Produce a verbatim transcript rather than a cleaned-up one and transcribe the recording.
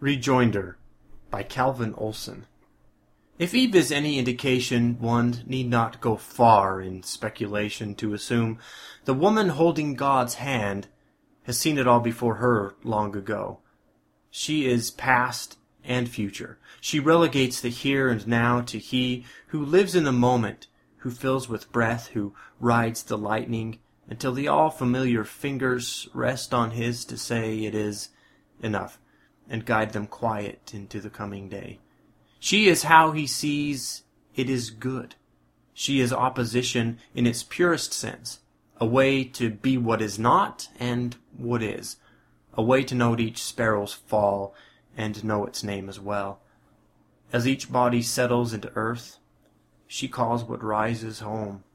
Rejoinder by Calvin Olson. If Eve is any indication, one need not go far in speculation to assume the woman holding God's hand has seen it all before her long ago. She is past and future. She relegates the here and now to He who lives in the moment, who fills with breath, who rides the lightning, until the all-familiar fingers rest on His to say it is enough, and guide them quiet into the coming day. She is how He sees it is good. She is opposition in its purest sense, a way to be what is not and what is, a way to note each sparrow's fall and know its name as well. As each body settles into earth, she calls what rises home.